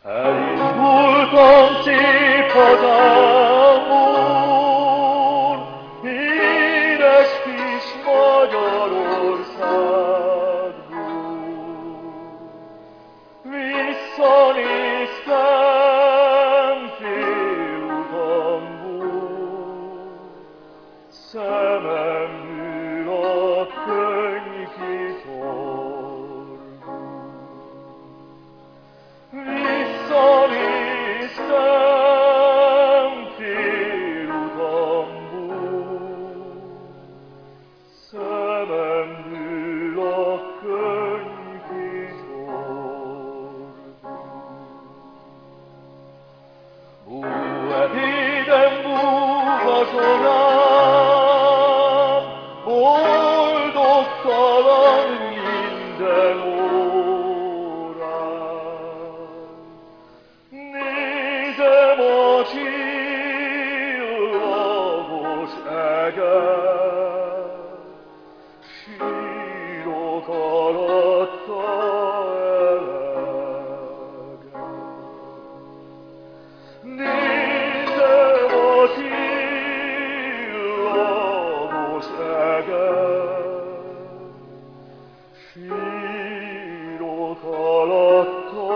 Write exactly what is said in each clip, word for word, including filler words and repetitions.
Elindultam szép hazámból, édes kis Magyarországból. Visszanéztem félutamból, szememből a könny kiforgott. Visszanéztem félutamból, szememből a könny kiforgott. Bújjéden bújva sorám, boldogtalan minden órán. Nézem a csillagos eget, sírok alatta eleget. Nézem a csillagos eget, sírok alatta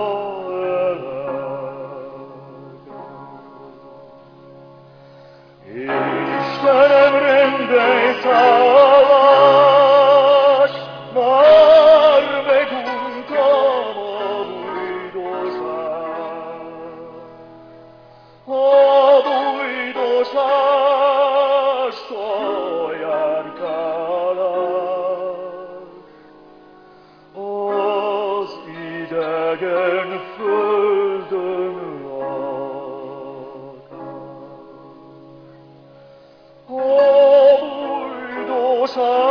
Istenem, rendelj szállást, már meguntam a bújdosást. A bújdosást, a járkálást, az idegen földön lakást. A bújdosást,